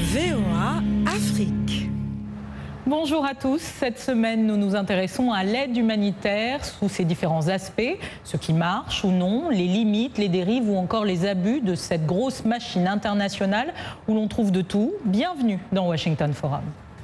VOA Afrique. Bonjour à tous. Cette semaine, nous nous intéressons à l'aide humanitaire sous ses différents aspects, ce qui marche ou non, les limites, les dérives ou encore les abus de cette grosse machine internationale où l'on trouve de tout. Bienvenue dans Washington Forum.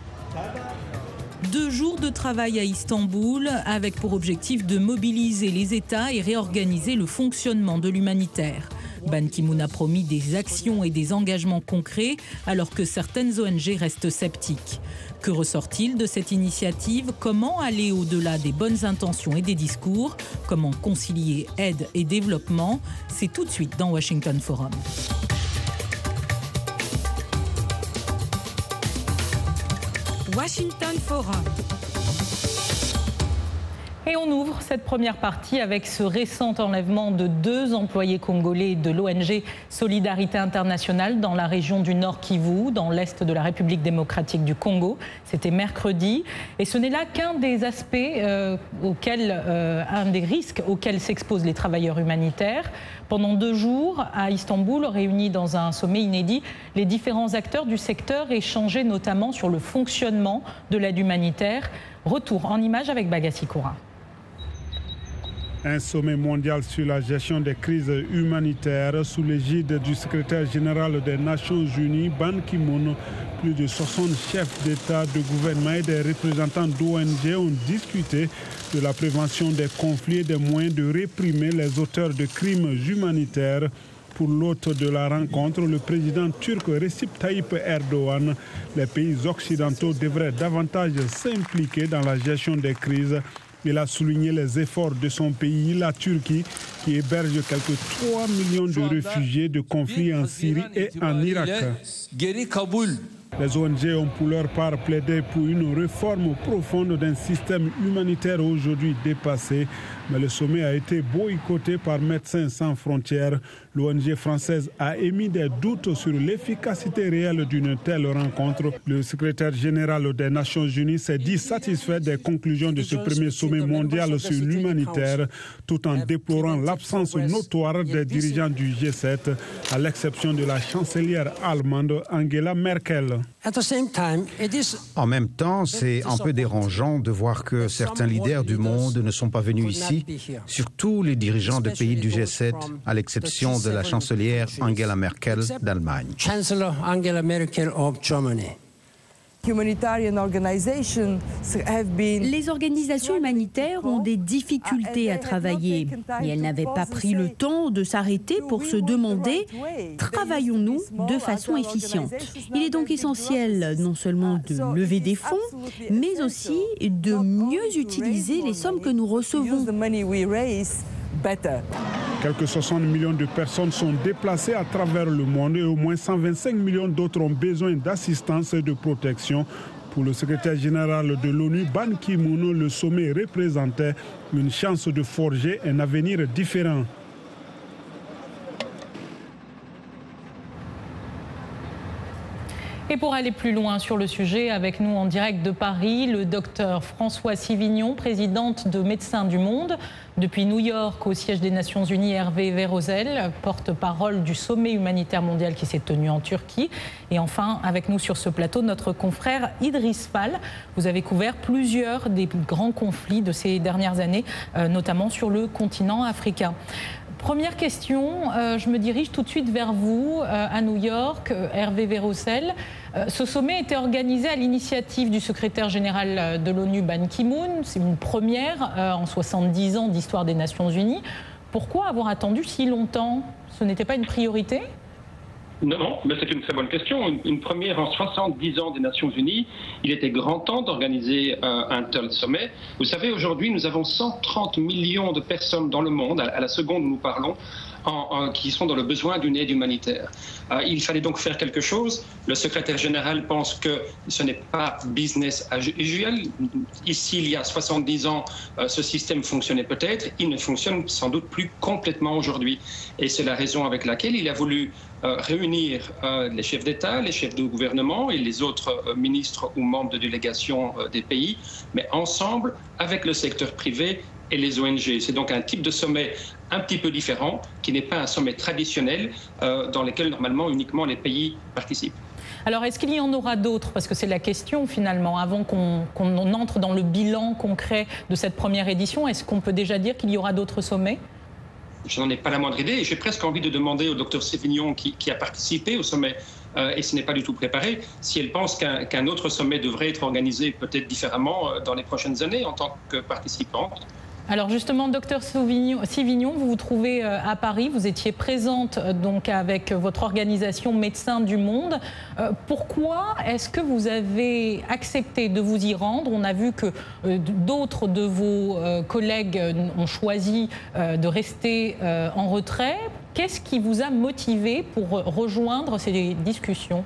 2 jours de travail à Istanbul avec pour objectif de mobiliser les États et réorganiser le fonctionnement de l'humanitaire. Ban Ki-moon a promis des actions et des engagements concrets alors que certaines ONG restent sceptiques. Que ressort-il de cette initiative ? Comment aller au-delà des bonnes intentions et des discours ? Comment concilier aide et développement ? C'est tout de suite dans Washington Forum. Washington Forum. Et on ouvre cette première partie avec ce récent enlèvement de 2 employés congolais de l'ONG Solidarité Internationale dans la région du Nord Kivu, dans l'est de la République démocratique du Congo. C'était mercredi. Et ce n'est là qu'un des aspects, un des risques auxquels s'exposent les travailleurs humanitaires. Pendant 2 jours, à Istanbul, réunis dans un sommet inédit, les différents acteurs du secteur échangeaient notamment sur le fonctionnement de l'aide humanitaire. Retour en images avec Bagassi Koura. Un sommet mondial sur la gestion des crises humanitaires sous l'égide du secrétaire général des Nations Unies, Ban Ki-moon. Plus de 60 chefs d'État, de gouvernement et des représentants d'ONG ont discuté de la prévention des conflits et des moyens de réprimer les auteurs de crimes humanitaires. Pour l'hôte de la rencontre, le président turc Recep Tayyip Erdogan, les pays occidentaux devraient davantage s'impliquer dans la gestion des crises. Il a souligné les efforts de son pays, la Turquie, qui héberge quelques 3 millions de réfugiés de conflits en Syrie et en Irak. Les ONG ont pour leur part plaidé pour une réforme profonde d'un système humanitaire aujourd'hui dépassé. Mais le sommet a été boycotté par Médecins sans frontières. L'ONG française a émis des doutes sur l'efficacité réelle d'une telle rencontre. Le secrétaire général des Nations Unies s'est dit satisfait des conclusions de ce premier sommet mondial sur l'humanitaire, tout en déplorant l'absence notoire des dirigeants du G7, à l'exception de la chancelière allemande Angela Merkel. En même temps, c'est un peu dérangeant de voir que certains leaders du monde ne sont pas venus ici, surtout les dirigeants de pays du G7, à l'exception de la chancelière Angela Merkel d'Allemagne. Les organisations humanitaires ont des difficultés à travailler et elles n'avaient pas pris le temps de s'arrêter pour se demander « Travaillons-nous de façon efficiente ?» Il est donc essentiel non seulement de lever des fonds, mais aussi de mieux utiliser les sommes que nous recevons. Quelques 60 millions de personnes sont déplacées à travers le monde et au moins 125 millions d'autres ont besoin d'assistance et de protection. Pour le secrétaire général de l'ONU, Ban Ki-moon, le sommet représentait une chance de forger un avenir différent. Et pour aller plus loin sur le sujet, avec nous en direct de Paris, le docteur François Sivignon, présidente de Médecins du Monde. Depuis New York, au siège des Nations Unies, Hervé Vérosel, porte-parole du sommet humanitaire mondial qui s'est tenu en Turquie. Et enfin, avec nous sur ce plateau, notre confrère Idriss Fall. Vous avez couvert plusieurs des grands conflits de ces dernières années, notamment sur le continent africain. Première question, je me dirige tout de suite vers vous, à New York, Hervé Vérosel. Ce sommet était organisé à l'initiative du secrétaire général de l'ONU, Ban Ki-moon. C'est une première en 70 ans d'histoire des Nations Unies. Pourquoi avoir attendu si longtemps ? Ce n'était pas une priorité ? Non, mais c'est une très bonne question. Une première en 70 ans des Nations Unies. Il était grand temps d'organiser un tel sommet. Vous savez, aujourd'hui, nous avons 130 millions de personnes dans le monde, à la seconde où nous parlons, qui sont dans le besoin d'une aide humanitaire. Il fallait donc faire quelque chose. Le secrétaire général pense que ce n'est pas business as usual. Ici, il y a 70 ans, ce système fonctionnait peut-être. Il ne fonctionne sans doute plus complètement aujourd'hui. Et c'est la raison avec laquelle il a voulu réunir les chefs d'État, les chefs de gouvernement et les autres ministres ou membres de délégation des pays, mais ensemble, avec le secteur privé, et les ONG. C'est donc un type de sommet un petit peu différent, qui n'est pas un sommet traditionnel dans lequel normalement uniquement les pays participent. Alors, est-ce qu'il y en aura d'autres? Parce que c'est la question, finalement, avant qu'on entre dans le bilan concret de cette première édition. Est-ce qu'on peut déjà dire qu'il y aura d'autres sommets? Je n'en ai pas la moindre idée. Et j'ai presque envie de demander au Dr Sévignon, qui a participé au sommet, et ce n'est pas du tout préparé, si elle pense qu'un autre sommet devrait être organisé peut-être différemment dans les prochaines années en tant que participante. Alors justement, Dr Sévignon, vous vous trouvez à Paris, vous étiez présente donc avec votre organisation Médecins du Monde. Pourquoi est-ce que vous avez accepté de vous y rendre? On a vu que d'autres de vos collègues ont choisi de rester en retrait. Qu'est-ce qui vous a motivé pour rejoindre ces discussions?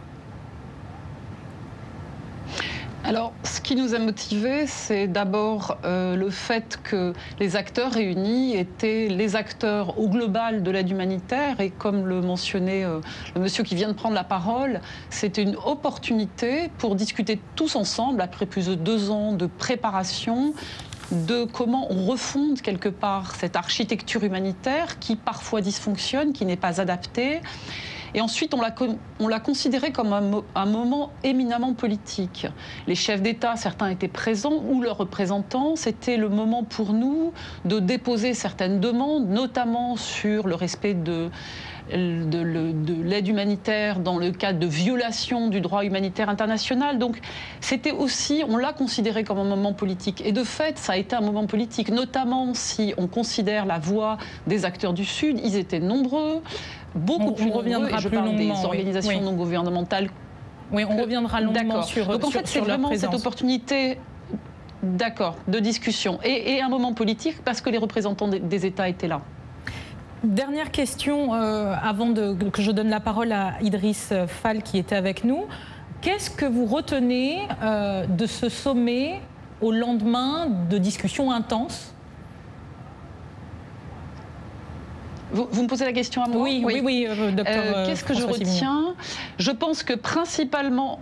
Alors, ce qui nous a motivés, c'est d'abord le fait que les acteurs réunis étaient les acteurs au global de l'aide humanitaire. Et comme le mentionnait le monsieur qui vient de prendre la parole, c'était une opportunité pour discuter tous ensemble, après plus de 2 ans de préparation, de comment on refonde quelque part cette architecture humanitaire qui parfois dysfonctionne, qui n'est pas adaptée. Et ensuite, on l'a considéré comme un moment éminemment politique. Les chefs d'État, certains étaient présents, ou leurs représentants. C'était le moment pour nous de déposer certaines demandes, notamment sur le respect de l'aide humanitaire dans le cadre de violation du droit humanitaire international. Donc c'était aussi, on l'a considéré comme un moment politique. Et de fait, ça a été un moment politique, notamment si on considère la voix des acteurs du Sud. Ils étaient nombreux, beaucoup plus nombreux, et je parle des organisations non gouvernementales. Oui, on reviendra longuement sur leur présence. Donc en fait, c'est vraiment cette opportunité de discussion et un moment politique parce que les représentants des États étaient là. Dernière question, avant que je donne la parole à Idriss Fall qui était avec nous. Qu'est-ce que vous retenez de ce sommet au lendemain de discussions intenses? Vous me posez la question à moi? Oui, docteur. Qu'est-ce que je retiens? Je pense que principalement,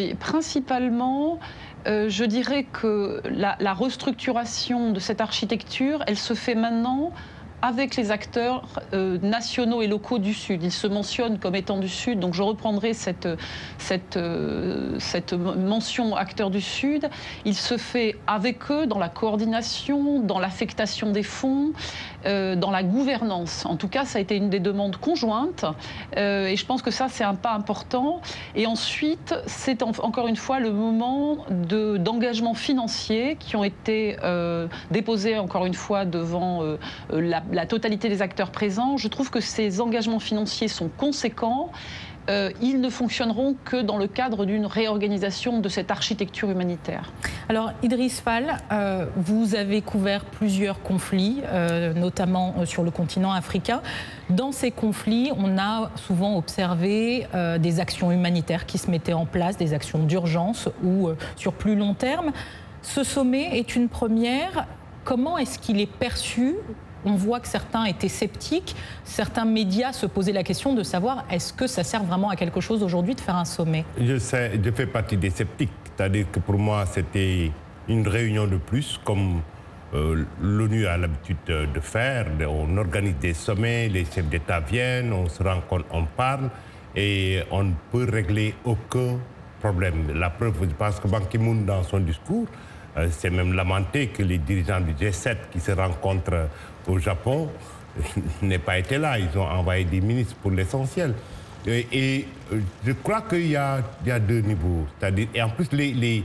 je dirais que la restructuration de cette architecture, elle se fait maintenant avec les acteurs nationaux et locaux du Sud. Ils se mentionnent comme étant du Sud, donc je reprendrai cette mention acteurs du Sud. Il se fait avec eux dans la coordination, dans l'affectation des fonds, dans la gouvernance. En tout cas, ça a été une des demandes conjointes et je pense que ça, c'est un pas important. Et ensuite, c'est encore une fois le moment d'engagement financier qui ont été déposés encore une fois devant la totalité des acteurs présents. Je trouve que ces engagements financiers sont conséquents. Ils ne fonctionneront que dans le cadre d'une réorganisation de cette architecture humanitaire. Alors, Idriss Fall, vous avez couvert plusieurs conflits, notamment sur le continent africain. Dans ces conflits, on a souvent observé des actions humanitaires qui se mettaient en place, des actions d'urgence ou sur plus long terme. Ce sommet est une première. Comment est-ce qu'il est perçu ? On voit que certains étaient sceptiques, certains médias se posaient la question de savoir est-ce que ça sert vraiment à quelque chose aujourd'hui de faire un sommet? Je fais partie des sceptiques, c'est-à-dire que pour moi c'était une réunion de plus comme l'ONU a l'habitude de faire. On organise des sommets, les chefs d'État viennent, on se rencontre, on parle et on ne peut régler aucun problème. La preuve, je pense que Ban Ki-moon dans son discours c'est même lamenté que les dirigeants du G7 qui se rencontrent au Japon n'aient pas été là. Ils ont envoyé des ministres pour l'essentiel. Et je crois qu'il y a 2 niveaux. C'est-à-dire, et en plus, les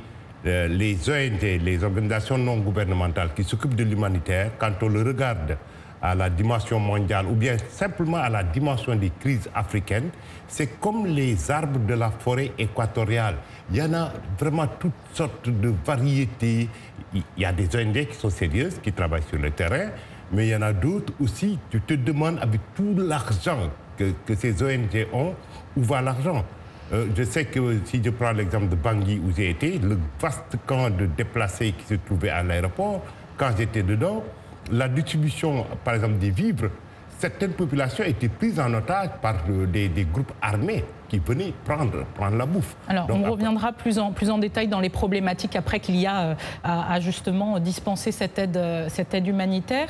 ONG, les organisations non gouvernementales qui s'occupent de l'humanitaire, quand on le regarde à la dimension mondiale ou bien simplement à la dimension des crises africaines, c'est comme les arbres de la forêt équatoriale. Il y en a vraiment toutes sortes de variétés. Il y a des ONG qui sont sérieuses, qui travaillent sur le terrain, mais il y en a d'autres aussi. Tu te demandes avec tout l'argent que ces ONG ont, où va l'argent? Je sais que si je prends l'exemple de Bangui où j'ai été, le vaste camp de déplacés qui se trouvait à l'aéroport, quand j'étais dedans, la distribution, par exemple, des vivres, certaines populations étaient prises en otage par des groupes armés qui venaient prendre la bouffe. Alors, on reviendra plus en détail dans les problématiques après qu'il y a à justement dispenser cette aide humanitaire.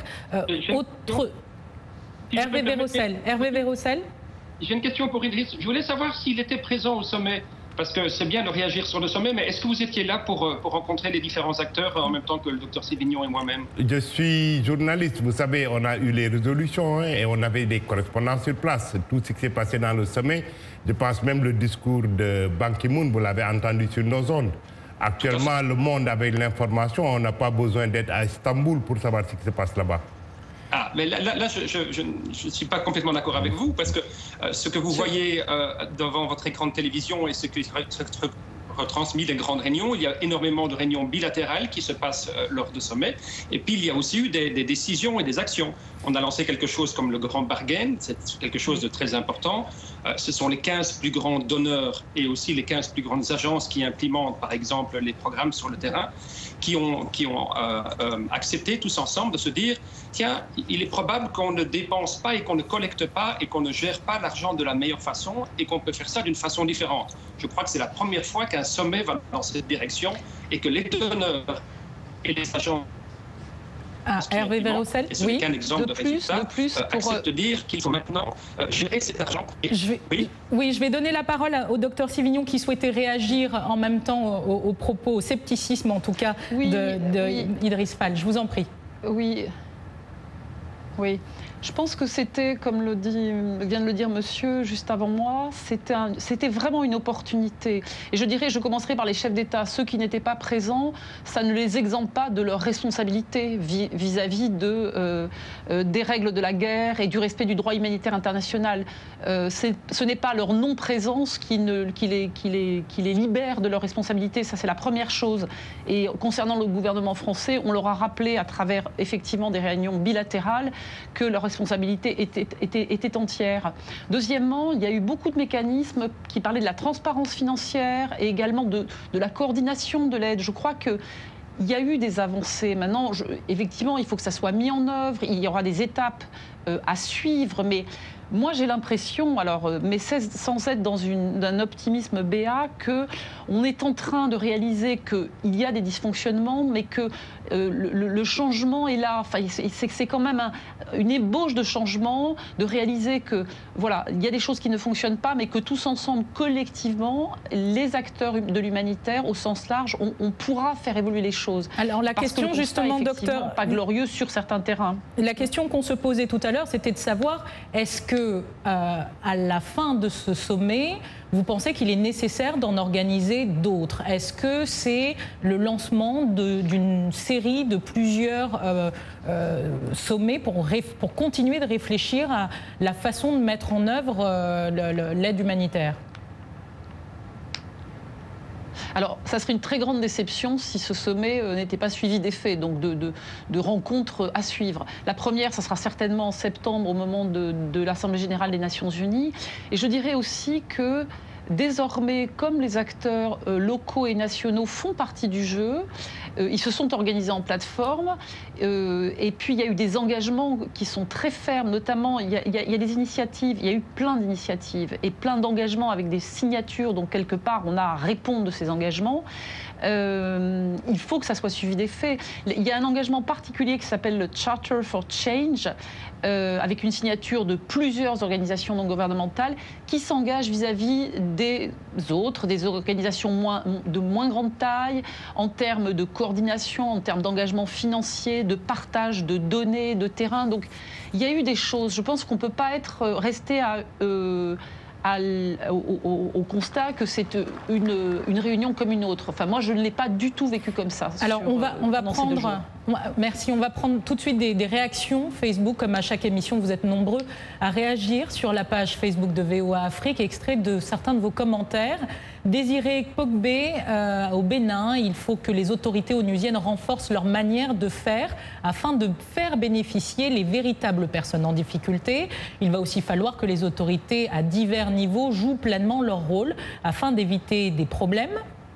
Hervé Vérocel. J'ai une question pour Idriss. Je voulais savoir s'il était présent au sommet, parce que c'est bien de réagir sur le sommet, mais est-ce que vous étiez là pour rencontrer les différents acteurs en même temps que le docteur Sévignon et moi-même? Je suis journaliste, vous savez, on a eu les résolutions et on avait des correspondants sur place. Tout ce qui s'est passé dans le sommet, je pense même le discours de Ban Ki-moon, vous l'avez entendu sur nos ondes. Actuellement, le monde avec l'information, on n'a pas besoin d'être à Istanbul pour savoir ce qui se passe là-bas. Ah, mais là je ne suis pas complètement d'accord avec vous, parce que ce que vous voyez devant votre écran de télévision et ce qui est retransmis des grandes réunions, il y a énormément de réunions bilatérales qui se passent lors de sommets, et puis il y a aussi eu des décisions et des actions. On a lancé quelque chose comme le Grand Bargain, c'est quelque chose de très important. Ce sont les 15 plus grands donneurs et aussi les 15 plus grandes agences qui implémentent, par exemple, les programmes sur le terrain, qui ont accepté tous ensemble de se dire « Tiens, il est probable qu'on ne dépense pas et qu'on ne collecte pas et qu'on ne gère pas l'argent de la meilleure façon et qu'on peut faire ça d'une façon différente. » Je crois que c'est la première fois qu'un sommet va dans cette direction et que les donneurs et les agents Hervé Vérocel, oui, de plus accepte dire qu'il faut maintenant gérer cet argent. Je vais donner la parole au docteur Sévignon qui souhaitait réagir en même temps aux propos, au scepticisme en tout cas d'Idriss Fall. Je vous en prie. Oui. Je pense que c'était, comme vient de le dire monsieur juste avant moi, c'était vraiment une opportunité. Et je commencerai par les chefs d'État. Ceux qui n'étaient pas présents, ça ne les exempte pas de leurs responsabilités vis-à-vis des règles de la guerre et du respect du droit humanitaire international. Ce n'est pas leur non-présence qui les libère de leurs responsabilités. Ça, c'est la première chose. Et concernant le gouvernement français, on leur a rappelé à travers effectivement des réunions bilatérales que leur responsabilité était entière. Deuxièmement, il y a eu beaucoup de mécanismes qui parlaient de la transparence financière et également de la coordination de l'aide. Je crois qu'il y a eu des avancées. Maintenant, effectivement, il faut que ça soit mis en œuvre. Il y aura des étapes à suivre, mais moi, j'ai l'impression, mais sans être dans un optimisme béat, qu'on est en train de réaliser qu'il y a des dysfonctionnements, mais que le changement est là. Enfin, c'est quand même une ébauche de changement, de réaliser que, voilà, il y a des choses qui ne fonctionnent pas, mais que tous ensemble, collectivement, les acteurs de l'humanitaire, au sens large, on pourra faire évoluer les choses. Alors, la question, justement, docteur, pas glorieux sur certains terrains. La question qu'on se posait tout à l'heure, c'était de savoir, est-ce que à la fin de ce sommet, vous pensez qu'il est nécessaire d'en organiser d'autres? Est-ce que c'est le lancement d'une série de plusieurs sommets pour continuer de réfléchir à la façon de mettre en œuvre l'aide humanitaire? Alors, ça serait une très grande déception si ce sommet n'était pas suivi d'effets, donc de rencontres à suivre. La première, ça sera certainement en septembre, au moment de l'Assemblée générale des Nations Unies. Et je dirais aussi que désormais, comme les acteurs locaux et nationaux font partie du jeu, ils se sont organisés en plateforme. Et puis, il y a eu des engagements qui sont très fermes. Notamment, il y a des initiatives, il y a eu plein d'initiatives et plein d'engagements avec des signatures. Donc, quelque part, on a à répondre de ces engagements. Il faut que ça soit suivi des faits. Il y a un engagement particulier qui s'appelle le Charter for Change, avec une signature de plusieurs organisations non gouvernementales qui s'engagent vis-à-vis des autres, des organisations de moins grande taille, en termes de coordination, en termes d'engagement financier, de partage de données, de terrain. Donc il y a eu des choses. Je pense qu'on ne peut pas rester au constat que c'est une réunion comme une autre. Enfin, moi, je ne l'ai pas du tout vécu comme ça. Alors, on va prendre... Merci. On va prendre tout de suite des réactions Facebook. Comme à chaque émission, vous êtes nombreux à réagir sur la page Facebook de VOA Afrique, extrait de certains de vos commentaires. Désiré Pogbe, au Bénin, il faut que les autorités onusiennes renforcent leur manière de faire afin de faire bénéficier les véritables personnes en difficulté. Il va aussi falloir que les autorités à divers niveaux jouent pleinement leur rôle afin d'éviter des problèmes.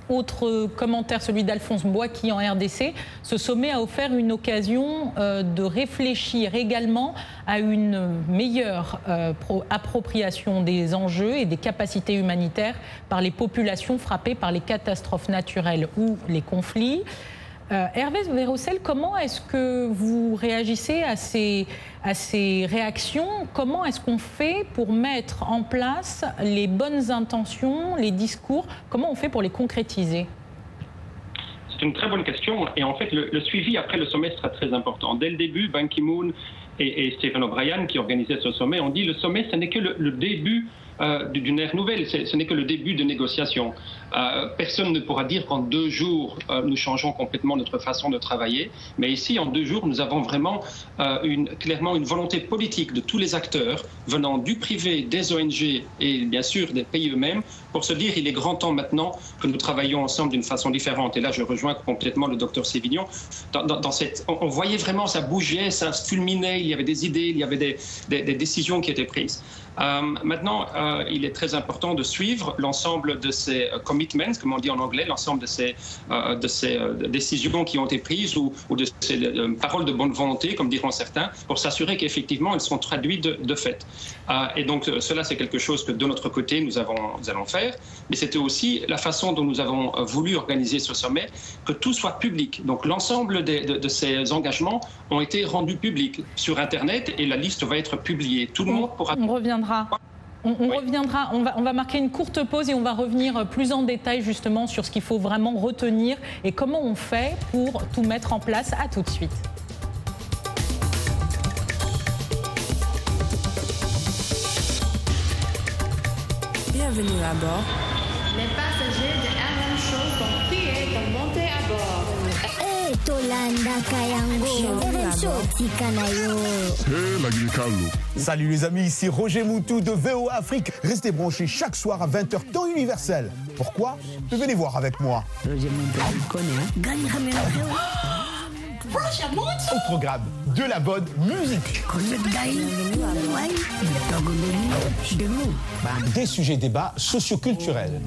Autre commentaire, celui d'Alphonse Boisky en RDC. Ce sommet a offert une occasion de réfléchir également à une meilleure appropriation des enjeux et des capacités humanitaires par les populations frappées par les catastrophes naturelles ou les conflits. Hervé Vérocel, comment est-ce que vous réagissez à ces réactions? Comment est-ce qu'on fait pour mettre en place les bonnes intentions, les discours? Comment on fait pour les concrétiser? C'est une très bonne question. Et en fait, le suivi après le sommet sera très important. Dès le début, Ban Ki-moon et Stephen O'Brien, qui organisaient ce sommet, ont dit que le sommet, ce n'est que le début d'une ère nouvelle, ce n'est que le début de négociations. Personne ne pourra dire qu'en 2 jours, nous changeons complètement notre façon de travailler, mais ici, en 2 jours, nous avons vraiment clairement une volonté politique de tous les acteurs venant du privé, des ONG et bien sûr des pays eux-mêmes, pour se dire il est grand temps maintenant que nous travaillions ensemble d'une façon différente. Et là, je rejoins complètement le docteur Sévignon. On voyait vraiment, ça bougeait, ça fulminait, il y avait des idées, il y avait des décisions qui étaient prises. Maintenant, il est très important de suivre l'ensemble de ces commitments, comme on dit en anglais, l'ensemble de ces décisions qui ont été prises ou de ces paroles de bonne volonté, comme diront certains, pour s'assurer qu'effectivement elles sont traduites de fait. Et donc cela, c'est quelque chose que de notre côté, nous allons faire. Mais c'était aussi la façon dont nous avons voulu organiser ce sommet, que tout soit public. Donc l'ensemble de ces engagements ont été rendus publics sur Internet et la liste va être publiée. Tout le monde pourra... On reviendra. On reviendra, on va marquer une courte pause et on va revenir plus en détail justement sur ce qu'il faut vraiment retenir et comment on fait pour tout mettre en place. À tout de suite. Bienvenue à bord. Les passagers de RM Show sont priés de monter à bord. Salut les amis, ici Roger Moutou de VOA Afrique. Restez branchés chaque soir à 20h temps universel. Pourquoi? Venez voir avec moi. Au programme de la bonne musique. Des sujets débats socioculturels.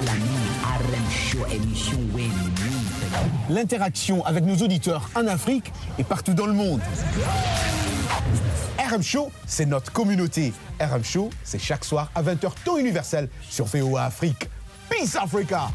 L'interaction avec nos auditeurs en Afrique et partout dans le monde. RM Show, c'est notre communauté. RM Show, c'est chaque soir à 20h temps universel sur VOA Afrique. Peace Africa!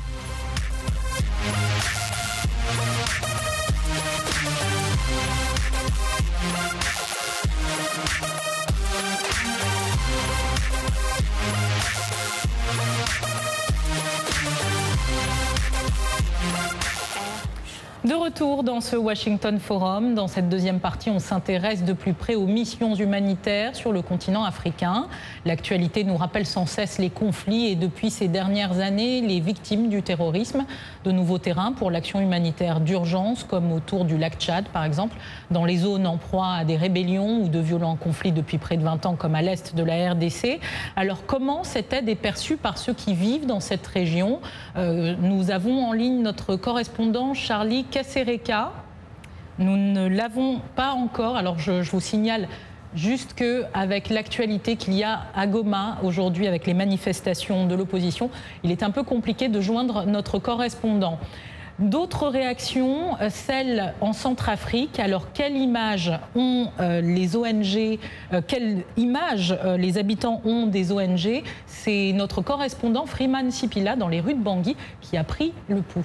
De retour dans ce Washington Forum, dans cette deuxième partie, on s'intéresse de plus près aux missions humanitaires sur le continent africain. L'actualité nous rappelle sans cesse les conflits et depuis ces dernières années, les victimes du terrorisme. De nouveaux terrains pour l'action humanitaire d'urgence, comme autour du lac Tchad, par exemple, dans les zones en proie à des rébellions ou de violents conflits depuis près de 20 ans, comme à l'est de la RDC. Alors, comment cette aide est perçue par ceux qui vivent dans cette région? Nous avons en ligne notre correspondant Charlie Kasereka. Nous ne l'avons pas encore. Alors je vous signale juste qu'avec l'actualité qu'il y a à Goma aujourd'hui avec les manifestations de l'opposition, il est un peu compliqué de joindre notre correspondant. D'autres réactions, celles en Centrafrique. Alors, quelle image ont les ONG, quelle image les habitants ont des ONG? C'est notre correspondant Freeman Sipila dans les rues de Bangui qui a pris le pouls.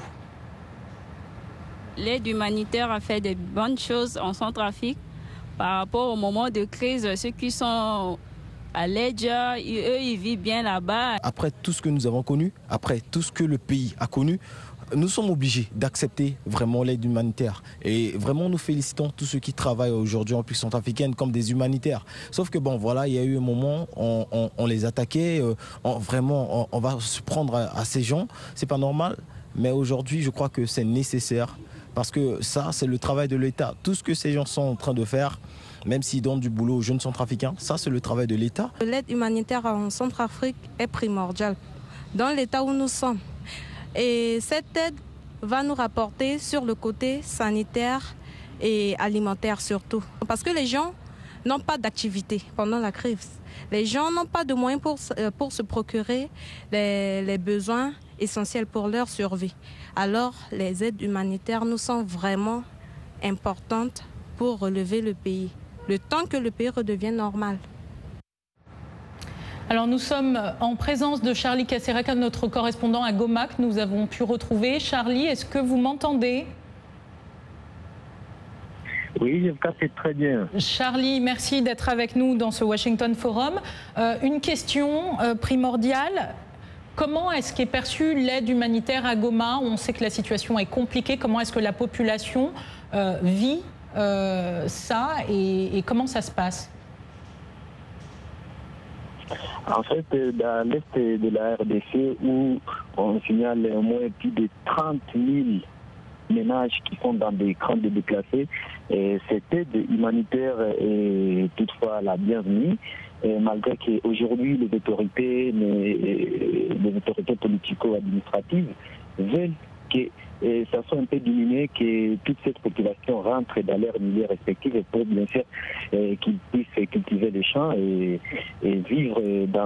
L'aide humanitaire a fait de bonnes choses en Centrafrique par rapport au moment de crise. Ceux qui sont à l'aide, eux, ils vivent bien là-bas. Après tout ce que nous avons connu, après tout ce que le pays a connu, nous sommes obligés d'accepter vraiment l'aide humanitaire. Et vraiment, nous félicitons tous ceux qui travaillent aujourd'hui en puissance africaine comme des humanitaires. Sauf que bon, voilà, il y a eu un moment, on les attaquait, on va se prendre à ces gens. C'est pas normal. Mais aujourd'hui, je crois que c'est nécessaire. Parce que ça, c'est le travail de l'État. Tout ce que ces gens sont en train de faire, même s'ils donnent du boulot aux jeunes centrafricains, ça, c'est le travail de l'État. L'aide humanitaire en Centrafrique est primordiale dans l'État où nous sommes. Et cette aide va nous rapporter sur le côté sanitaire et alimentaire surtout. Parce que les gens n'ont pas d'activité pendant la crise. Les gens n'ont pas de moyens pour se procurer les besoins essentiel pour leur survie. Alors, les aides humanitaires nous sont vraiment importantes pour relever le pays, le temps que le pays redevienne normal. Alors nous sommes en présence de Charlie Kasereka, notre correspondant à Goma, que nous avons pu retrouver. Charlie, est-ce que vous m'entendez ? Oui, je me capte très bien. Charlie, merci d'être avec nous dans ce Washington Forum. Une question primordiale. Comment est-ce qu'est perçue l'aide humanitaire à Goma ? On sait que la situation est compliquée. Comment est-ce que la population vit ça et comment ça se passe ? En fait, dans l'est de la RDC, où on signale au moins plus de 30 000 ménages qui sont dans des camps de déplacés, cette aide humanitaire est toutefois la bienvenue, malgré qu'aujourd'hui les autorités politico-administratives veulent que ça soit un peu diminué, que toute cette population rentre dans leurs milieux respectifs pour bien sûr qu'ils puissent cultiver les champs et vivre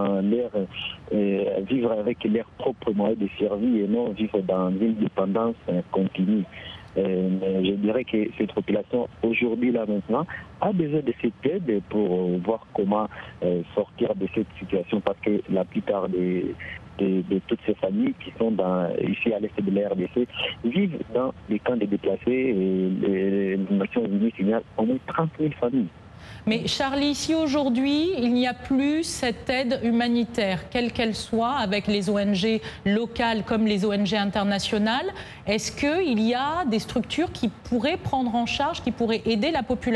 vivre avec leurs propres moyens de survie et non vivre dans une dépendance continue. Je dirais que cette population, aujourd'hui, là maintenant, a besoin de cette aide pour voir comment sortir de cette situation, parce que la plupart de toutes ces familles qui sont ici à l'est de la RDC vivent dans les camps de déplacés et les Nations Unies signalent au moins 30 000 familles. Mais Charlie, si aujourd'hui il n'y a plus cette aide humanitaire, quelle qu'elle soit, avec les ONG locales comme les ONG internationales, est-ce qu'il y a des structures qui pourraient prendre en charge, qui pourraient aider la population ?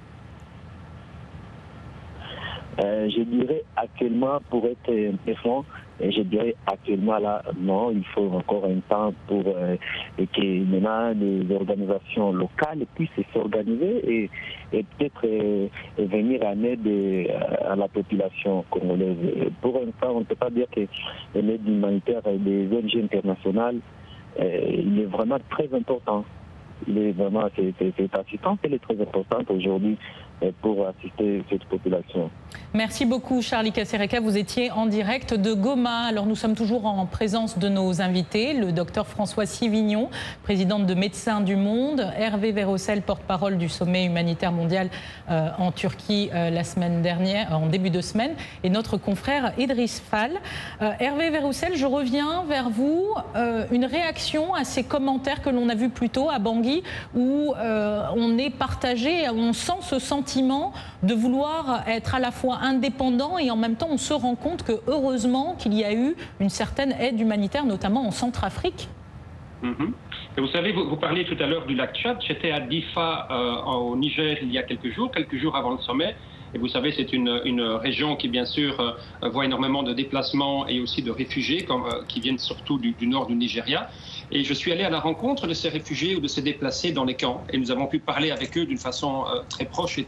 Je dirais actuellement, pour être un peu franc, je dirais actuellement là, non, il faut encore un temps pour que maintenant les organisations locales puissent s'organiser et peut-être venir en aide à la population congolaise. Pour l'instant, on ne peut pas dire que l'aide humanitaire des ONG internationales il est vraiment très important. Cette assistance, elle est très importante aujourd'hui pour assister cette population. Merci beaucoup Charlie Kasereka, vous étiez en direct de Goma. Alors nous sommes toujours en présence de nos invités, le docteur François Sivignon, présidente de Médecins du Monde, Hervé Vérocel, porte-parole du sommet humanitaire mondial en Turquie la semaine dernière, en début de semaine, et notre confrère Idriss Fall. Hervé Vérocel, je reviens vers vous. Une réaction à ces commentaires que l'on a vus plus tôt à Bangui, où on est partagé, on sent ce sentiment de vouloir être à la fois indépendant et en même temps on se rend compte que heureusement qu'il y a eu une certaine aide humanitaire, notamment en Centrafrique. Et vous savez, vous parliez tout à l'heure du lac Tchad. J'étais à Difa au Niger il y a quelques jours avant le sommet. Et vous savez, c'est une région qui, bien sûr, voit énormément de déplacements et aussi de réfugiés qui viennent surtout du nord du Nigeria. Et je suis allé à la rencontre de ces réfugiés ou de ces déplacés dans les camps. Et nous avons pu parler avec eux d'une façon très proche et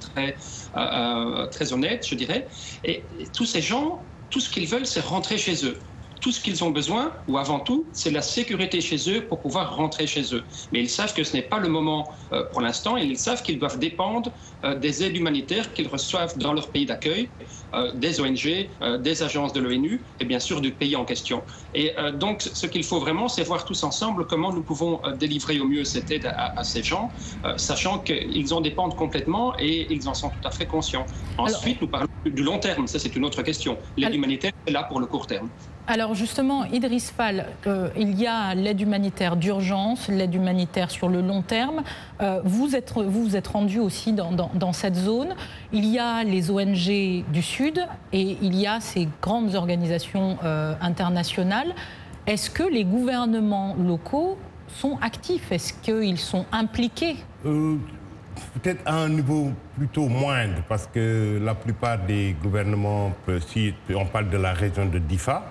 très honnête, je dirais. Et tous ces gens, tout ce qu'ils veulent, c'est rentrer chez eux. Tout ce qu'ils ont besoin, ou avant tout, c'est la sécurité chez eux pour pouvoir rentrer chez eux. Mais ils savent que ce n'est pas le moment pour l'instant, et ils savent qu'ils doivent dépendre des aides humanitaires qu'ils reçoivent dans leur pays d'accueil, des ONG, des agences de l'ONU, et bien sûr du pays en question. Et donc, ce qu'il faut vraiment, c'est voir tous ensemble comment nous pouvons délivrer au mieux cette aide à ces gens, sachant qu'ils en dépendent complètement et ils en sont tout à fait conscients. Ensuite, nous parlons du long terme, ça c'est une autre question. L'aide humanitaire est là pour le court terme. Alors justement, Idriss Fall, il y a l'aide humanitaire d'urgence, l'aide humanitaire sur le long terme. Vous êtes rendu aussi dans cette zone. Il y a les ONG du Sud et il y a ces grandes organisations internationales. Est-ce que les gouvernements locaux sont actifs? Est-ce qu'ils sont impliqués? Peut-être à un niveau plutôt moindre, parce que la plupart des gouvernements, si on parle de la région de Difa,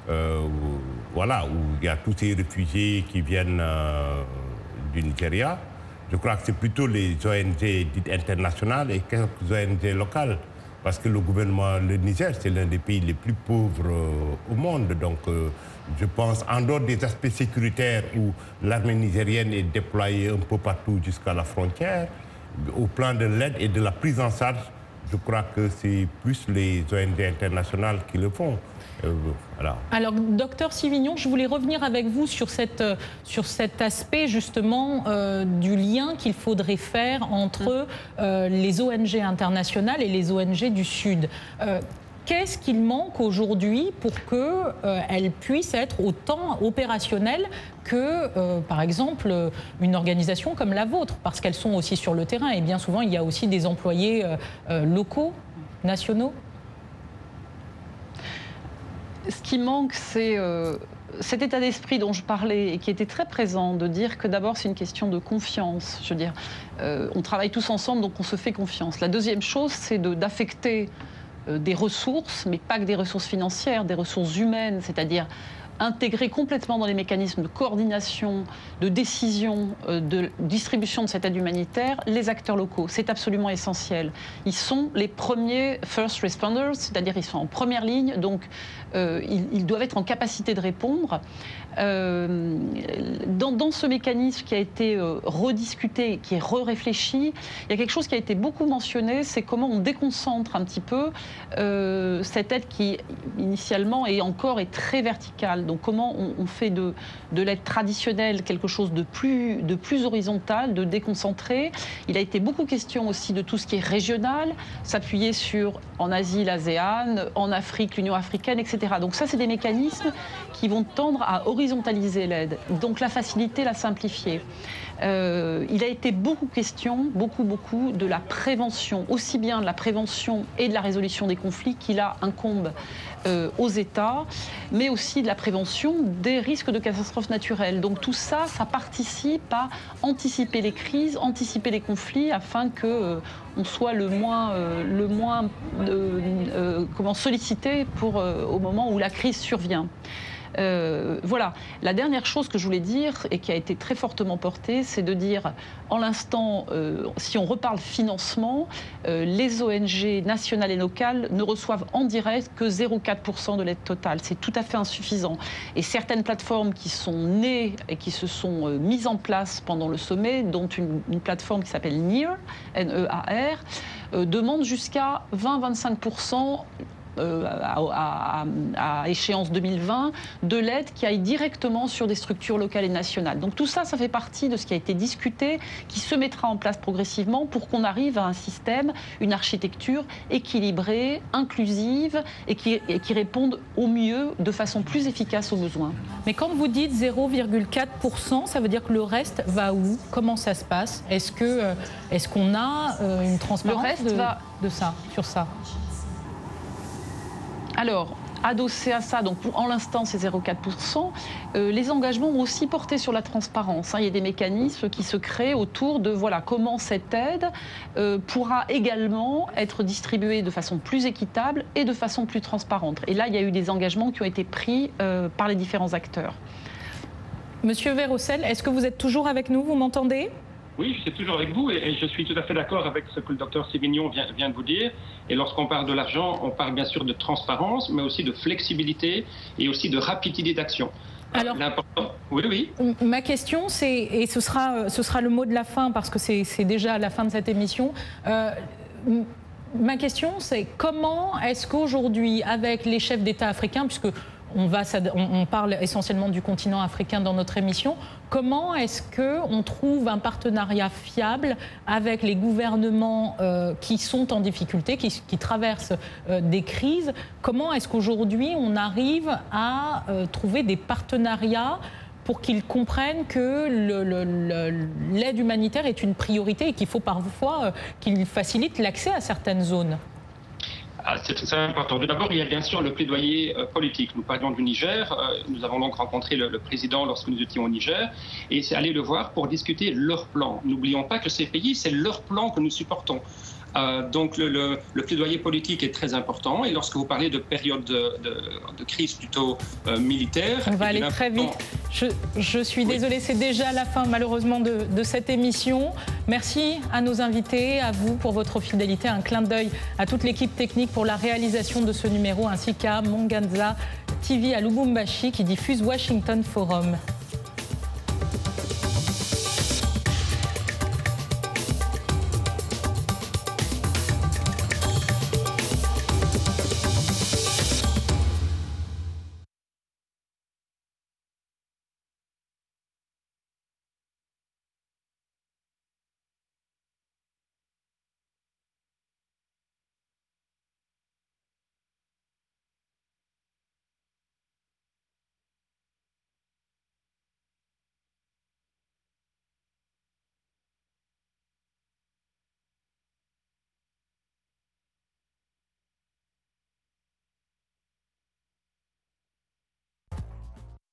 voilà, où il y a tous ces réfugiés qui viennent du Nigeria. Je crois que c'est plutôt les ONG dites internationales et quelques ONG locales. Parce que le gouvernement, le Niger, c'est l'un des pays les plus pauvres au monde. Donc, je pense, en dehors des aspects sécuritaires où l'armée nigérienne est déployée un peu partout jusqu'à la frontière, au plan de l'aide et de la prise en charge, je crois que c'est plus les ONG internationales qui le font. Voilà. Alors, docteur Sivignon, je voulais revenir avec vous sur cet aspect justement du lien qu'il faudrait faire entre les ONG internationales et les ONG du Sud. Qu'est-ce qu'il manque aujourd'hui pour qu'elles puissent être autant opérationnelles que, par exemple, une organisation comme la vôtre? Parce qu'elles sont aussi sur le terrain et bien souvent, il y a aussi des employés locaux, nationaux. Ce qui manque, c'est cet état d'esprit dont je parlais et qui était très présent, de dire que d'abord c'est une question de confiance. Je veux dire, on travaille tous ensemble, donc on se fait confiance. La deuxième chose, c'est d'affecter des ressources, mais pas que des ressources financières, des ressources humaines, c'est-à-dire intégrer complètement dans les mécanismes de coordination, de décision, de distribution de cette aide humanitaire, les acteurs locaux. C'est absolument essentiel. Ils sont les premiers first responders, c'est-à-dire ils sont en première ligne, donc ils doivent être en capacité de répondre. Dans ce mécanisme qui a été rediscuté, qui est réfléchi, il y a quelque chose qui a été beaucoup mentionné, c'est comment on déconcentre un petit peu cette aide qui initialement est très verticale. Donc comment on fait de l'aide traditionnelle quelque chose de plus horizontal, de déconcentré. Il a été beaucoup question aussi de tout ce qui est régional, s'appuyer sur en Asie l'ASEAN, en Afrique l'Union africaine, etc. Donc ça c'est des mécanismes qui vont tendre à horizontaliser l'aide, donc la faciliter, la simplifier. Il a été beaucoup question, beaucoup de la prévention, aussi bien de la prévention et de la résolution des conflits qui là incombent aux États, mais aussi de la prévention des risques de catastrophes naturelles. Donc tout ça, ça participe à anticiper les crises, anticiper les conflits, afin que on soit le moins sollicité au moment où la crise survient. Voilà. La dernière chose que je voulais dire et qui a été très fortement portée, c'est de dire, en l'instant, si on reparle financement, les ONG nationales et locales ne reçoivent en direct que 0,4% de l'aide totale. C'est tout à fait insuffisant. Et certaines plateformes qui sont nées et qui se sont mises en place pendant le sommet, dont une plateforme qui s'appelle NEAR, N-E-A-R, demandent jusqu'à 20-25%. À échéance 2020, de l'aide qui aille directement sur des structures locales et nationales. Donc tout ça, ça fait partie de ce qui a été discuté, qui se mettra en place progressivement pour qu'on arrive à un système, une architecture équilibrée, inclusive et qui réponde au mieux, de façon plus efficace aux besoins. Mais quand vous dites 0,4%, ça veut dire que le reste va où? Comment ça se passe? Est-ce qu'on a une transparence sur ça? Alors, adossé à ça, donc en l'instant c'est 0,4%, les engagements vont aussi porter sur la transparence. Il y a des mécanismes qui se créent autour de comment cette aide pourra également être distribuée de façon plus équitable et de façon plus transparente. Et là, il y a eu des engagements qui ont été pris par les différents acteurs. Monsieur Verrocel, est-ce que vous êtes toujours avec nous? Vous m'entendez? Oui, je suis toujours avec vous et je suis tout à fait d'accord avec ce que le docteur Sivignon vient de vous dire. Et lorsqu'on parle de l'argent, on parle bien sûr de transparence, mais aussi de flexibilité et aussi de rapidité d'action. Alors, oui. Ma question, c'est, et ce sera le mot de la fin parce que c'est déjà la fin de cette émission. Ma question, c'est comment est-ce qu'aujourd'hui, avec les chefs d'État africains, puisque on parle essentiellement du continent africain dans notre émission, comment est-ce qu'on trouve un partenariat fiable avec les gouvernements qui sont en difficulté, qui traversent des crises? Comment est-ce qu'aujourd'hui on arrive à trouver des partenariats pour qu'ils comprennent que l'aide humanitaire est une priorité et qu'il faut parfois qu'ils facilitent l'accès à certaines zones? C'est très important. D'abord, il y a bien sûr le plaidoyer politique. Nous parlions du Niger. Nous avons donc rencontré le président lorsque nous étions au Niger. Et c'est aller le voir pour discuter leur plan. N'oublions pas que ces pays, c'est leur plan que nous supportons. Donc le plaidoyer politique est très important. Et lorsque vous parlez de période de crise plutôt militaire... On va aller très vite. Je suis désolée, c'est déjà la fin malheureusement de cette émission. Merci à nos invités, à vous pour votre fidélité. Un clin d'œil à toute l'équipe technique pour la réalisation de ce numéro, ainsi qu'à Monganza TV à Lubumbashi qui diffuse Washington Forum.